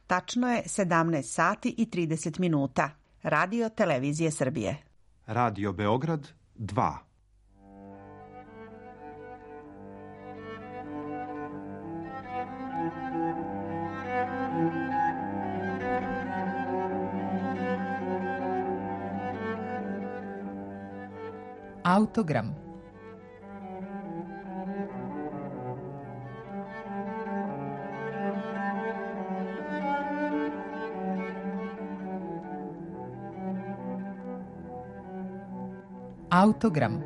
Tačno je 17 sati i 30 minuta. Radio Televizije Srbije. Radio Beograd 2. Autogram. Autogram.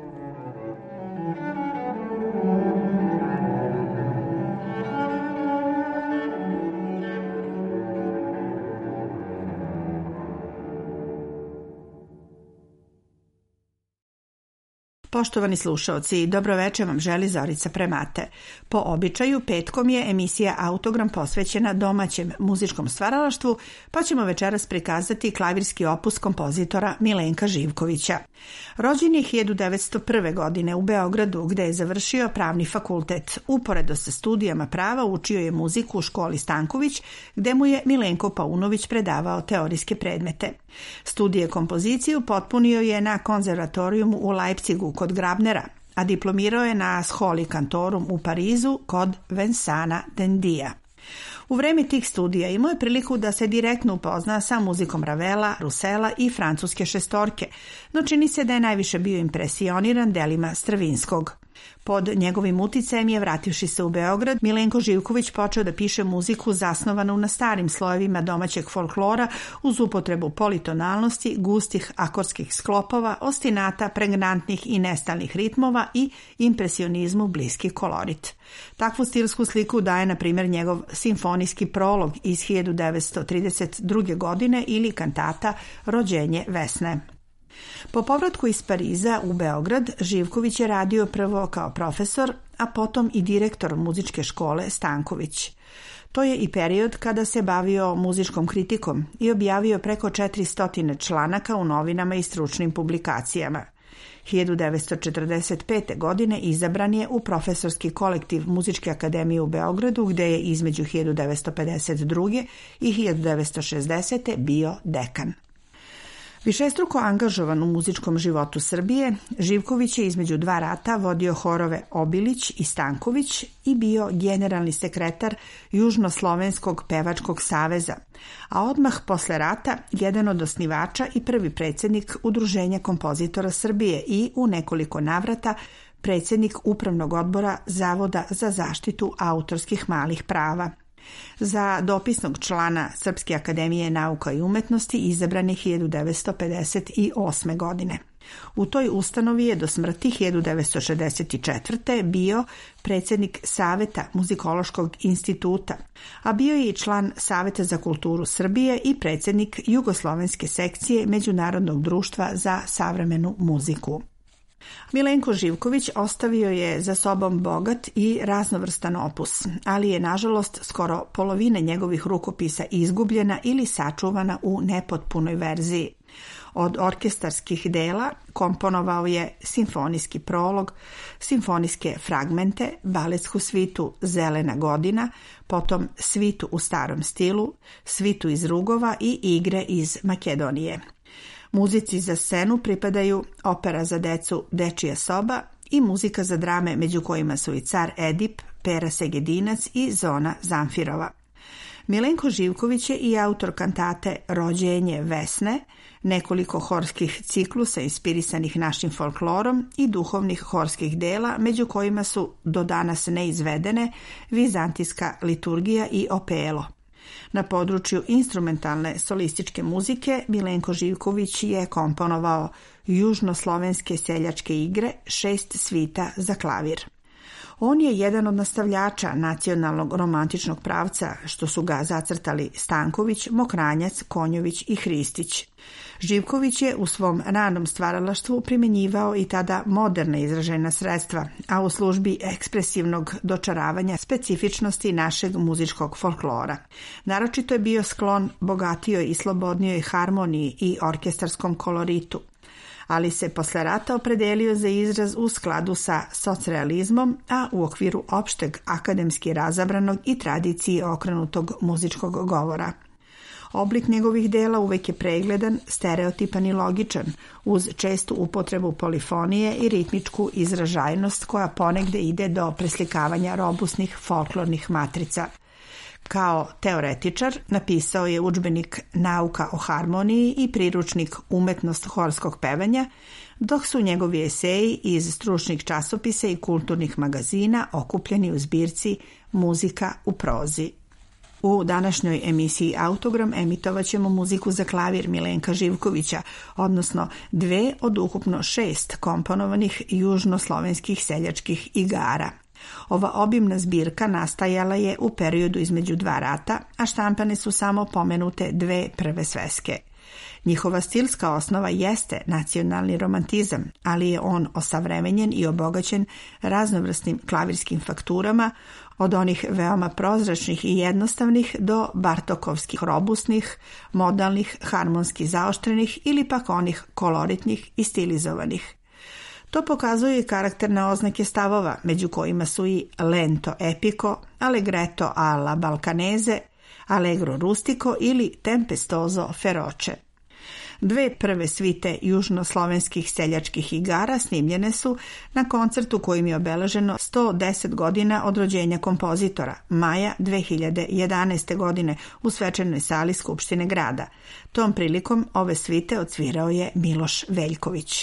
Poštovani slušaoci, dobroveče vam želi Zorica Premate. Po običaju, petkom je emisija Autogram posvećena domaćem muzičkom stvaralaštvu, pa ćemo večeras prikazati klavirski opus kompozitora Milenka Živkovića. Rođen je 1901. godine u Beogradu, gde je završio pravni fakultet. Uporedo sa studijama prava učio je muziku u školi Stanković, gde mu je Milenko Paunović predavao teorijske predmete. Studije kompoziciju potpunio je na konzervatorijumu u Leipzigu kod Grabnera, a diplomirao je na Scholi Cantorum u Parizu kod Vincenta Dendija. U vreme tih studija imao je priliku da se direktno upozna sa muzikom Ravela, Rusela i francuske šestorke, no čini se da je najviše bio impresioniran delima Stravinskog. Pod njegovim uticajem je, vrativši se u Beograd, Milenko Živković počeo da piše muziku zasnovanu na starim slojevima domaćeg folklora uz upotrebu politonalnosti, gustih akordskih sklopova, ostinata, pregnantnih i nestalnih ritmova i impresionizmu bliski kolorit. Takvu stilsku sliku daje, na primjer, njegov simfonijski prolog iz 1932. godine ili kantata Rođenje Vesne. Po povratku iz Pariza u Beograd, Živković je radio prvo kao profesor, a potom i direktor muzičke škole Stanković. To je i period kada se bavio muzičkom kritikom i objavio preko 400 članaka u novinama i stručnim publikacijama. 1945. godine izabran je u profesorski kolektiv Muzičke akademije u Beogradu, gde je između 1952. i 1960. bio dekan. Višestruko angažovan u muzičkom životu Srbije, Živković je između dva rata vodio horove Obilić i Stanković i bio generalni sekretar Južnoslovenskog pevačkog saveza, a odmah posle rata jedan od osnivača i prvi predsjednik Udruženja kompozitora Srbije i u nekoliko navrata predsjednik Upravnog odbora Zavoda za zaštitu autorskih malih prava. Za dopisnog člana Srpske akademije nauka i umetnosti izabran je 1958. godine. U toj ustanovi je do smrti 1964. bio predsjednik Saveta Muzikološkog instituta, a bio je i član Saveta za kulturu Srbije i predsjednik Jugoslovenske sekcije Međunarodnog društva za savremenu muziku. Milenko Živković ostavio je za sobom bogat i raznovrstan opus, ali je nažalost skoro polovina njegovih rukopisa izgubljena ili sačuvana u nepotpunoj verziji. Od orkestarskih dela komponovao je simfonijski prolog, simfonijske fragmente, baletsku svitu Zelena godina, potom svitu u starom stilu, svitu iz Rugova i igre iz Makedonije. Muzici za scenu pripadaju opera za decu Dečija soba i muzika za drame, među kojima su i Car Edip, Pera Segedinac i Zona Zamfirova. Milenko Živković je i autor kantate Rođenje Vesne, nekoliko horskih ciklusa inspirisanih našim folklorom i duhovnih horskih dela, među kojima su do danas neizvedene Vizantijska liturgija i Opelo. Na području instrumentalne solističke muzike Milenko Živković je komponovao južnoslovenske seljačke igre, 6 svita za klavir. On je jedan od nastavljača nacionalnog romantičnog pravca, što su ga zacrtali Stanković, Mokranjac, Konjović i Hristić. Živković je u svom ranom stvaralaštvu primjenjivao i tada moderne izražajna sredstva, a u službi ekspresivnog dočaravanja specifičnosti našeg muzičkog folklora. Naročito je bio sklon bogatijoj i slobodnijoj harmoniji i orkestarskom koloritu, ali se posle rata opredelio za izraz u skladu sa socrealizmom, a u okviru opšteg akademski razabranog i tradiciji okrenutog muzičkog govora. Oblik njegovih dela uvek je pregledan, stereotipan i logičan, uz čestu upotrebu polifonije i ritmičku izražajnost koja ponegde ide do preslikavanja robusnih folklornih matrica. Kao teoretičar napisao je udžbenik Nauka o harmoniji i priručnik Umetnost horskog pevanja, dok su njegovi eseji iz stručnih časopisa i kulturnih magazina okupljeni u zbirci Muzika u prozi. U današnjoj emisiji Autogram emitovat ćemo muziku za klavir Milenka Živkovića, odnosno 2 od ukupno 6 komponovanih južnoslovenskih seljačkih igara. Ova obimna zbirka nastajala je u periodu između 2 rata, a štampane su samo pomenute 2 prve sveske. Njihova stilska osnova jeste nacionalni romantizam, ali je on osavremenjen i obogaćen raznovrsnim klavirskim fakturama, od onih veoma prozračnih i jednostavnih do bartokovskih robusnih, modalnih, harmonski zaoštrenih ili pak onih koloritnih i stilizovanih. To pokazuje i karakterne oznake stavova, među kojima su i lento epico, allegretto alla balkanese, allegro rustico ili tempestoso feroce. 2 prve svite južnoslovenskih seljačkih igara snimljene su na koncertu kojim je obeleženo 110 godina od rođenja kompozitora, maja 2011. godine u svečanoj sali Skupštine grada. Tom prilikom ove svite odsvirao je Miloš Veljković.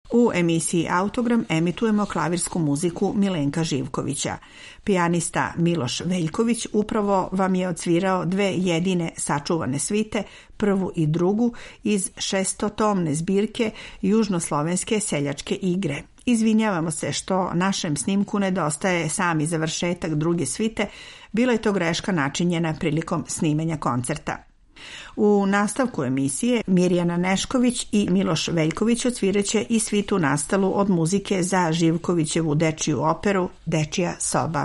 U emisiji Autogram emitujemo klavirsku muziku Milenka Živkovića. Pijanista Miloš Veljković upravo vam je odsvirao dve jedine sačuvane svite, prvu i drugu, iz 600-tomne zbirke Južnoslovenske seljačke igre. Izvinjavamo se što našem snimku nedostaje sami završetak druge svite, bila je to greška načinjena prilikom snimanja koncerta. U nastavku emisije Mirjana Nešković i Miloš Veljković odsviraće i svitu nastalu od muzike za Živkovićevu dečiju operu Dečija soba.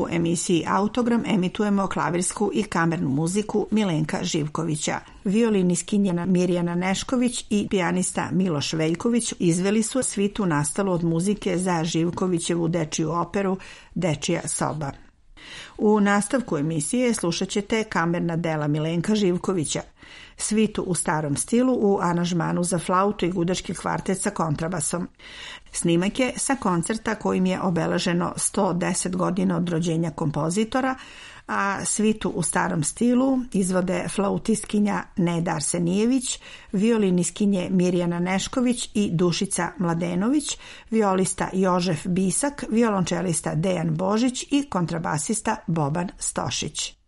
u emisiji Autogram emitujemo klavirsku i kamernu muziku Milenka Živkovića. Violinistkinja Mirjana Nešković i pijanista Miloš Veljković izveli su svitu nastalu od muzike za Živkovićevu dečiju operu Dečija soba. U nastavku emisije slušat ćete kamerna dela Milenka Živkovića, svitu u starom stilu u aranžmanu za flautu i gudački kvartet sa kontrabasom. Snimak je sa koncerta kojim je obeleženo 110 godina od rođenja kompozitora, a svitu u starom stilu izvode flautistkinja Neda Arsenijević, violinistkinje Mirjana Nešković i Dušica Mladenović, violista Jožef Bisak, violončelista Dejan Božić i kontrabasista Boban Stošić.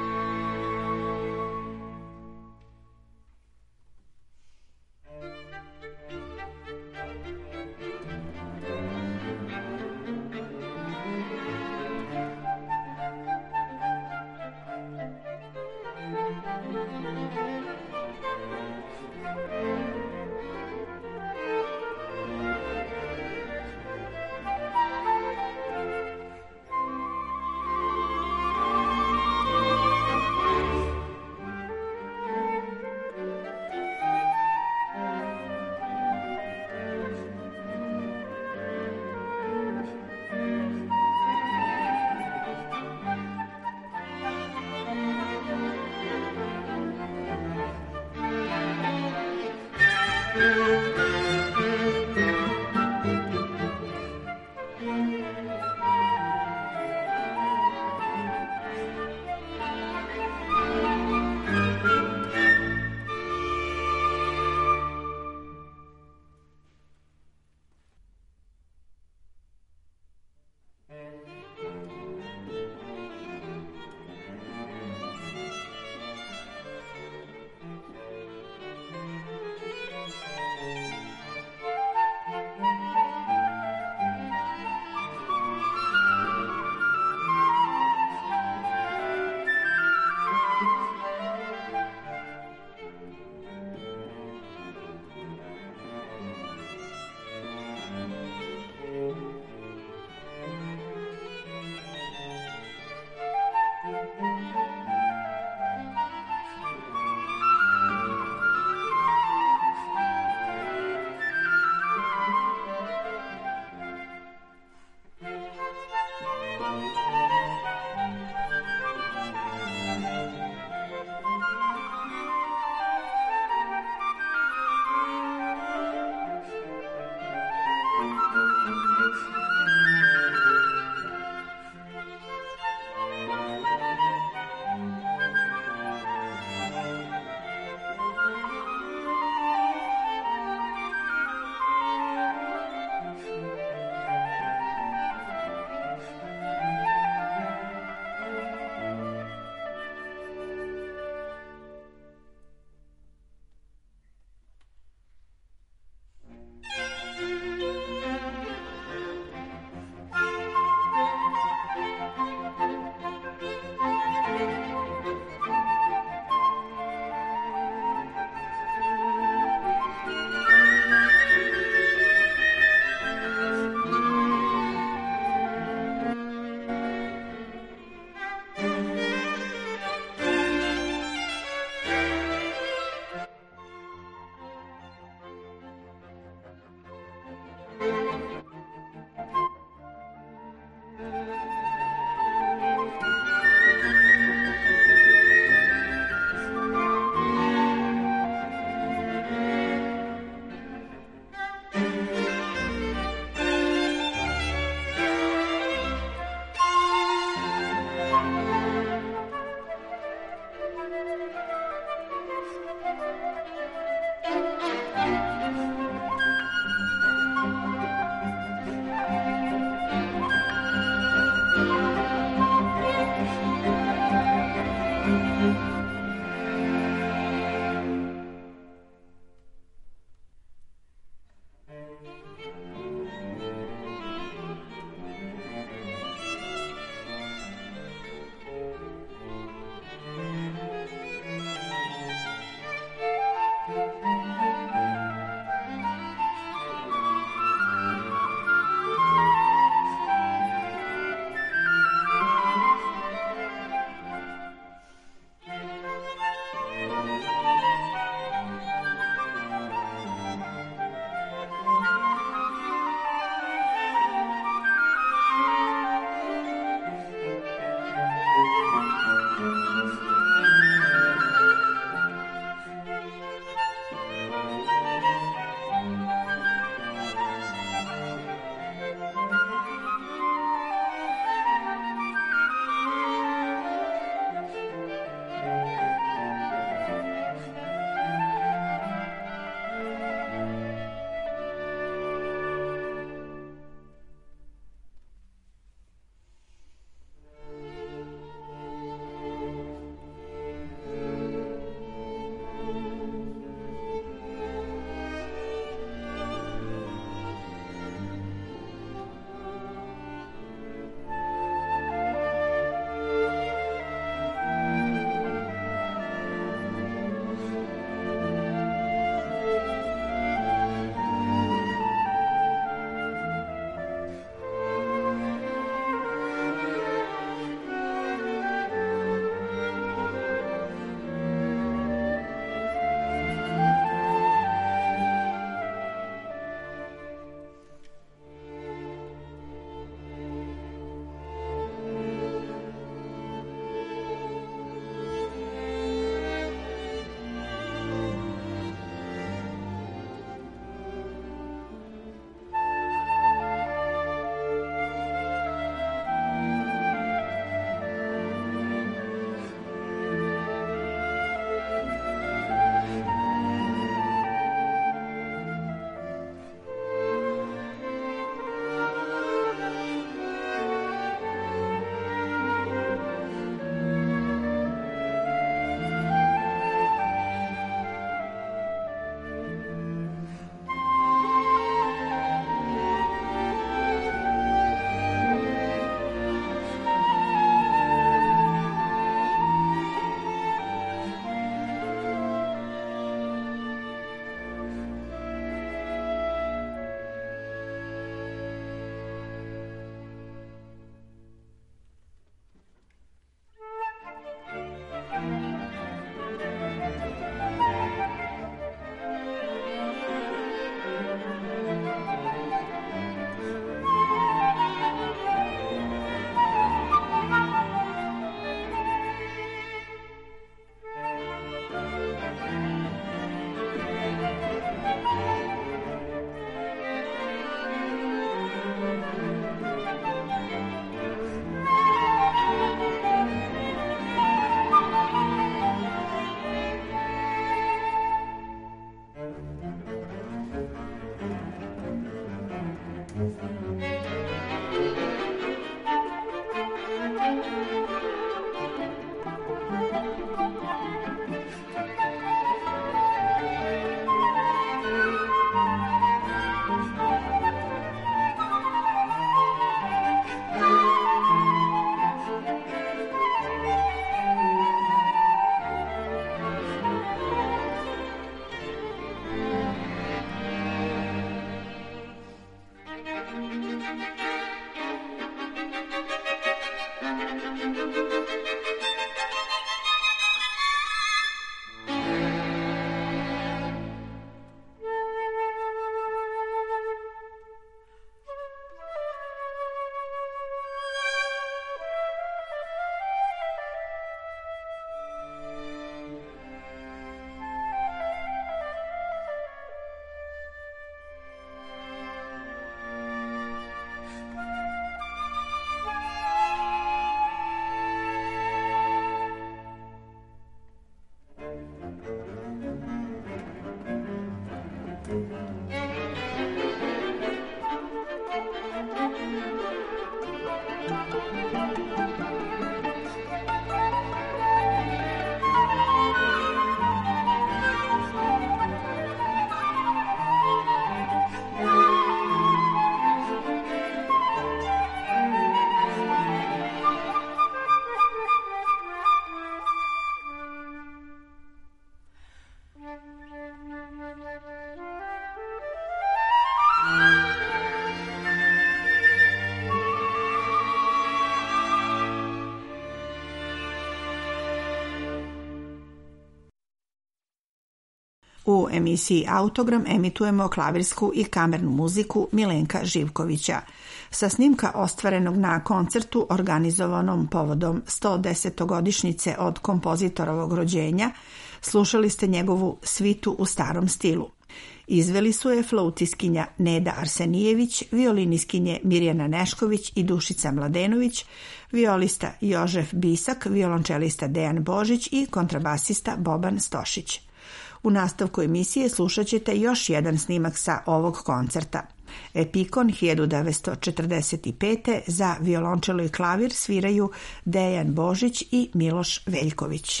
U emisiji Autogram emitujemo klavirsku i kamernu muziku Milenka Živkovića. Sa snimka ostvarenog na koncertu organizovanom povodom 110-godišnjice od kompozitorovog rođenja slušali ste njegovu svitu u starom stilu. Izveli su je flautiskinja Neda Arsenijević, violiniskinje Mirjana Nešković i Dušica Mladenović, violista Jožef Bisak, violončelista Dejan Božić i kontrabasista Boban Stošić. U nastavku emisije slušat ćete još jedan snimak sa ovog koncerta. Epikon 1945. za violončelo i klavir sviraju Dejan Božić i Miloš Veljković.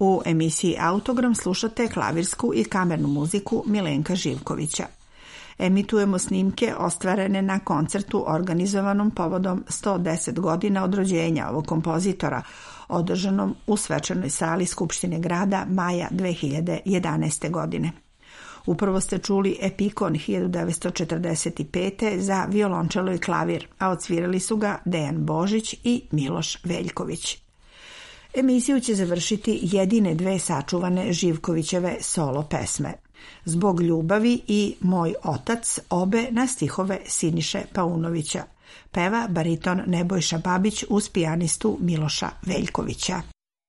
U emisiji Autogram slušate klavirsku i kamernu muziku Milenka Živkovića. Emitujemo snimke ostvarene na koncertu organizovanom povodom 110 godina od rođenja ovog kompozitora, održanom u svečanoj sali Skupštine grada maja 2011. godine. Upravo ste čuli Epikon 1945. za violončelo i klavir, a odsvirali su ga Dejan Božić i Miloš Veljković. Emisiju će završiti jedine dve sačuvane Živkovićeve solo pesme. Zbog ljubavi i Moj otac, obe na stihove Siniše Paunovića. Peva bariton Nebojša Babić uz pijanistu Miloša Veljkovića.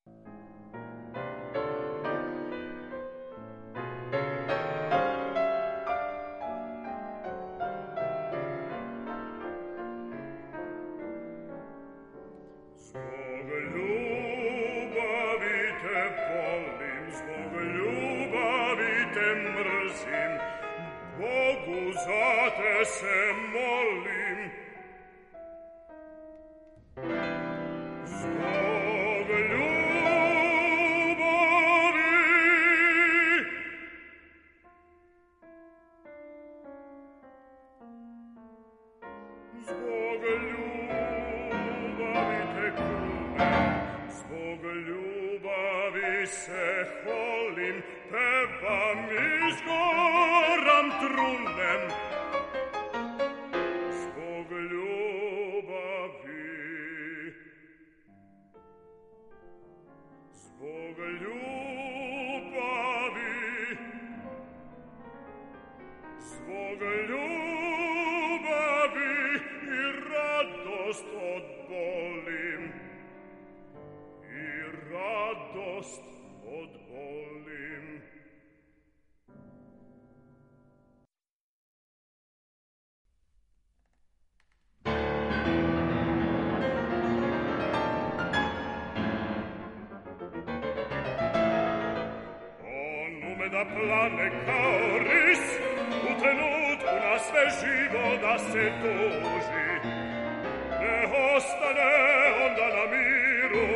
Da plane kao ris, u trenutku na sve živo da se tuži, ne ostane onda na miru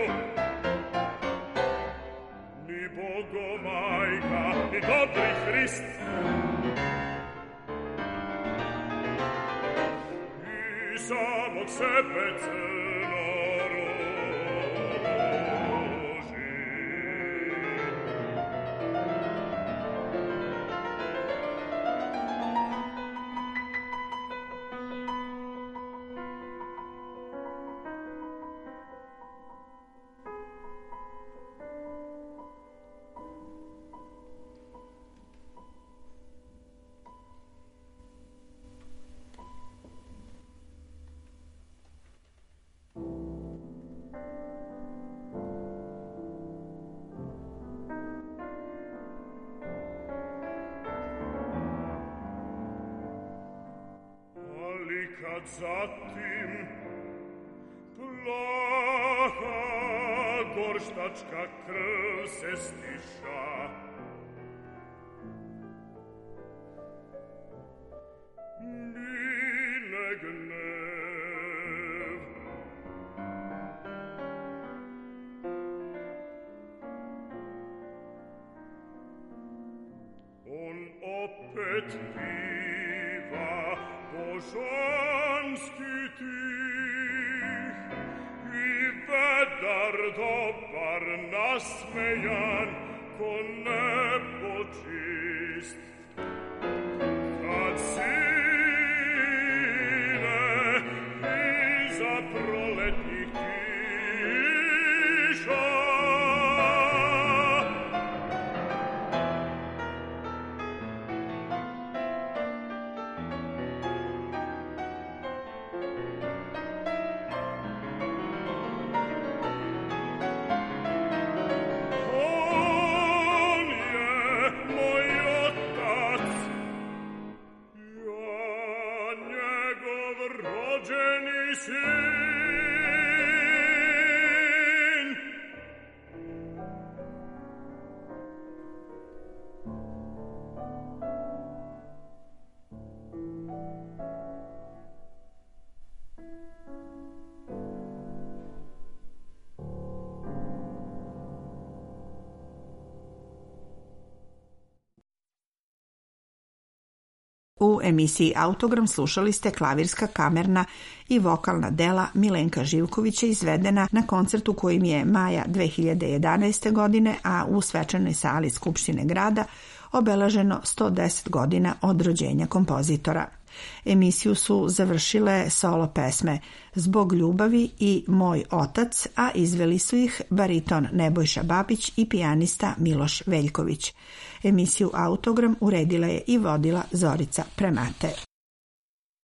ni Bogomajka, ni dobri Hrist, i samog sebe crno ruži. Kad zatim plaha gorštačka krv se stiša, mine gnev, on opet piva božanski tih i vedar dobar nasmejan ko nebo čist. Kad sine iza proletnih kiša emisiji Autogram slušali ste klavirska, kamerna i vokalna dela Milenka Živkovića izvedena na koncertu kojim je maja 2011. godine, a u svečanoj sali Skupštine grada obeleženo 110 godina od rođenja kompozitora. Emisiju su završile solo pesme Zbog ljubavi i Moj otac, a izveli su ih bariton Nebojša Babić i pijanista Miloš Veljković. Emisiju Autogram uredila je i vodila Zorica Premate.